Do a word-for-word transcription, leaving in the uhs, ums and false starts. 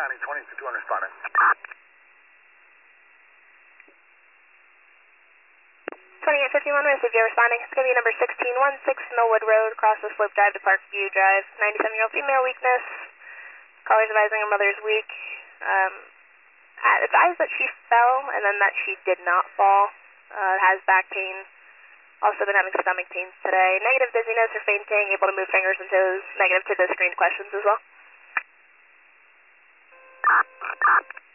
County, twenty fifty-one responding. twenty-eight fifty-one, received you responding. It's going to be number sixteen sixteen Millwood Road, across the Slope Drive to Parkview Drive. ninety-seven-year-old female, weakness. Callers advising her mother is weak. Um, advised that she fell and then that she did not fall. Uh, has back pain. Also been having stomach pains today. Negative dizziness or fainting, able to move fingers and toes. Negative to the screened questions as well.